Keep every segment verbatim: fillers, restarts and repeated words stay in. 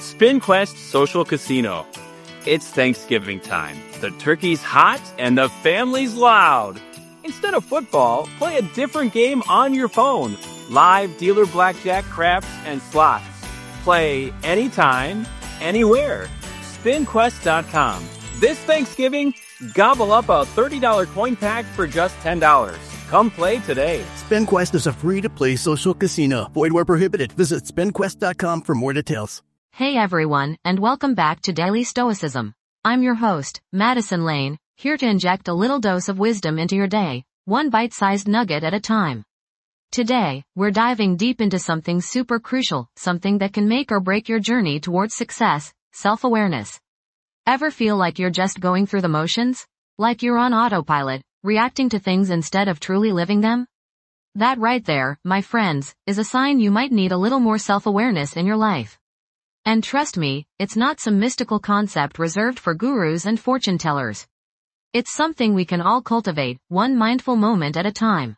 SpinQuest Social Casino. It's Thanksgiving time. The turkey's hot and the family's loud. Instead of football, play a different game on your phone. Live dealer blackjack, craps, and slots. Play anytime, anywhere. spin quest dot com. This Thanksgiving, gobble up a thirty dollars coin pack for just ten dollars. Come play today. SpinQuest is a free-to-play social casino. Void where prohibited. Visit spin quest dot com for more details. Hey everyone, and welcome back to Daily Stoicism. I'm your host, Madison Lane, here to inject a little dose of wisdom into your day, one bite-sized nugget at a time. Today, we're diving deep into something super crucial, something that can make or break your journey towards success, self-awareness. Ever feel like you're just going through the motions? Like you're on autopilot, reacting to things instead of truly living them? That right there, my friends, is a sign you might need a little more self-awareness in your life. And trust me, it's not some mystical concept reserved for gurus and fortune tellers. It's something we can all cultivate, one mindful moment at a time.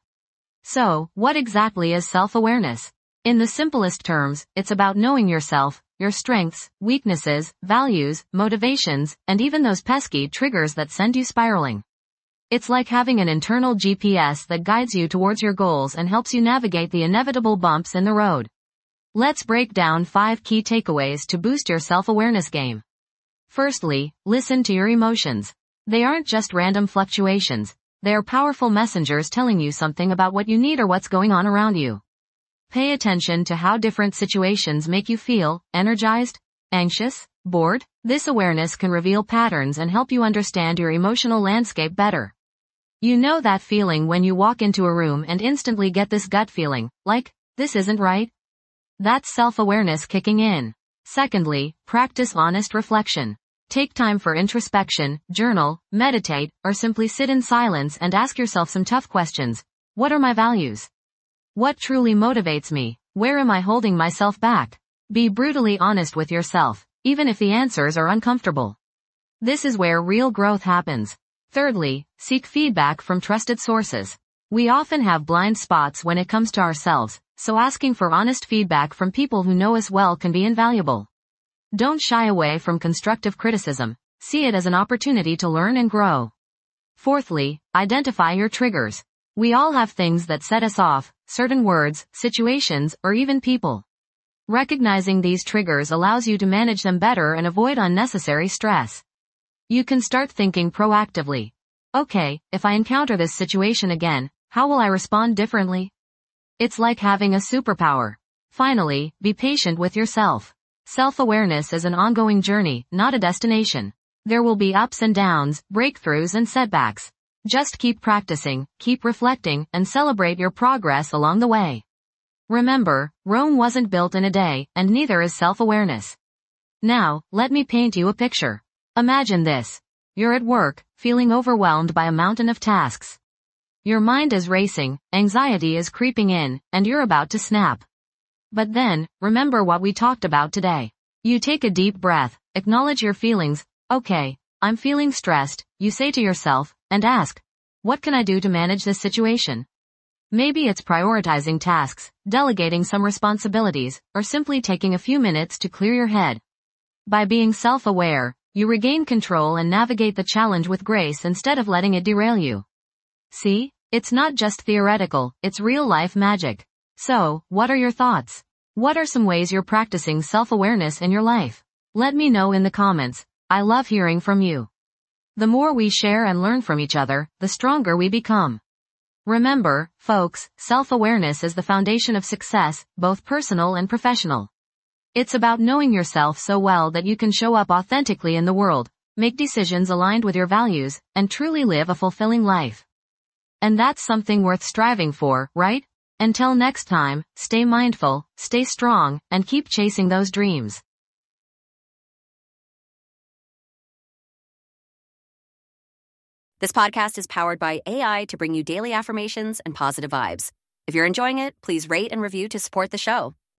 So, what exactly is self-awareness? In the simplest terms, it's about knowing yourself, your strengths, weaknesses, values, motivations, and even those pesky triggers that send you spiraling. It's like having an internal G P S that guides you towards your goals and helps you navigate the inevitable bumps in the road. Let's break down five key takeaways to boost your self-awareness game. Firstly, listen to your emotions. They aren't just random fluctuations. They are powerful messengers telling you something about what you need or what's going on around you. Pay attention to how different situations make you feel: energized, anxious, bored. This awareness can reveal patterns and help you understand your emotional landscape better. You know that feeling when you walk into a room and instantly get this gut feeling, like, this isn't right? That's self-awareness kicking in. Secondly, practice honest reflection. Take time for introspection, journal, meditate, or simply sit in silence and ask yourself some tough questions. What are my values? What truly motivates me? Where am I holding myself back? Be brutally honest with yourself, even if the answers are uncomfortable. This is where real growth happens. Thirdly, seek feedback from trusted sources. We often have blind spots when it comes to ourselves, so asking for honest feedback from people who know us well can be invaluable. Don't shy away from constructive criticism. See it as an opportunity to learn and grow. Fourthly, identify your triggers. We all have things that set us off, certain words, situations, or even people. Recognizing these triggers allows you to manage them better and avoid unnecessary stress. You can start thinking proactively. Okay, if I encounter this situation again, how will I respond differently? It's like having a superpower. Finally, be patient with yourself. Self-awareness is an ongoing journey, not a destination. There will be ups and downs, breakthroughs and setbacks. Just keep practicing, keep reflecting, and celebrate your progress along the way. Remember, Rome wasn't built in a day, and neither is self-awareness. Now, let me paint you a picture. Imagine this. You're at work, feeling overwhelmed by a mountain of tasks. Your mind is racing, anxiety is creeping in, and you're about to snap. But then, remember what we talked about today. You take a deep breath, acknowledge your feelings. Okay, I'm feeling stressed, you say to yourself, and ask, what can I do to manage this situation? Maybe it's prioritizing tasks, delegating some responsibilities, or simply taking a few minutes to clear your head. By being self-aware, you regain control and navigate the challenge with grace instead of letting it derail you. See? It's not just theoretical, it's real-life magic. So, what are your thoughts? What are some ways you're practicing self-awareness in your life? Let me know in the comments. I love hearing from you. The more we share and learn from each other, the stronger we become. Remember, folks, self-awareness is the foundation of success, both personal and professional. It's about knowing yourself so well that you can show up authentically in the world, make decisions aligned with your values, and truly live a fulfilling life. And that's something worth striving for, right? Until next time, stay mindful, stay strong, and keep chasing those dreams. This podcast is powered by A I to bring you daily affirmations and positive vibes. If you're enjoying it, please rate and review to support the show.